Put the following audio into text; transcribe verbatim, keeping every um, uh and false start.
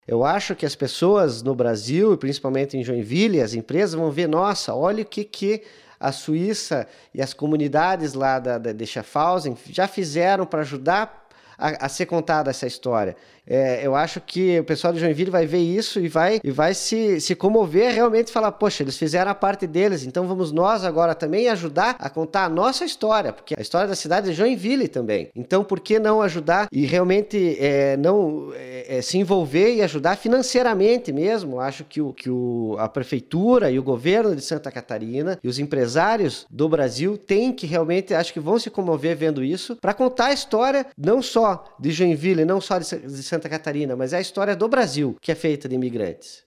Eu acho que as pessoas no Brasil, e principalmente em Joinville, as empresas vão ver, nossa, olha o que, que a Suíça e as comunidades lá da, da, de Schaffhausen já fizeram para ajudar a, a ser contada essa história. É, eu acho que o pessoal de Joinville vai ver isso e vai, e vai se, se comover realmente e falar, poxa, eles fizeram a parte deles, então vamos nós agora também ajudar a contar a nossa história, porque a história da cidade é Joinville também. Então, por que não ajudar e realmente é, não é, se envolver e ajudar financeiramente mesmo? Acho que, o, que o, a prefeitura e o governo de Santa Catarina e os empresários do Brasil têm que realmente, acho que vão se comover vendo isso, para contar a história não só de Joinville, não só de Santa Catarina, mas é a história do Brasil que é feita de imigrantes.